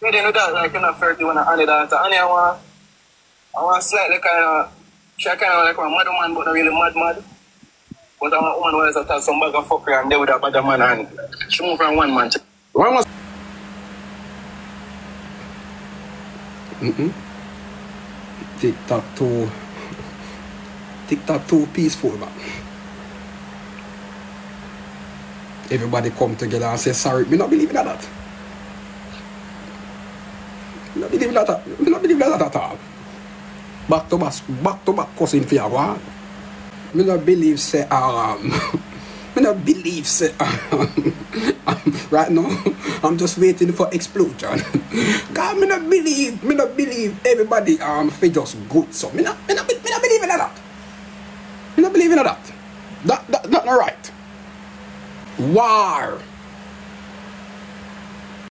We didn't do that, like, you're not 31 and Annie daughter. Annie, I want slightly kind of, she kind of like a mad woman, but not really mad. But I want a woman who has to tell some bag of fuckery and they with a bad man and she moved from one man to one was TikTok too peaceful, man. Everybody come together and say sorry. Me not believe in that. Me not believe in that. Me not believe in that at all. Back to back cussing for your me not believe say me not believe say right now I'm just waiting for explosion. God, me not believe everybody for just good. So me not believe in that. Me not believe in that. That not right. War.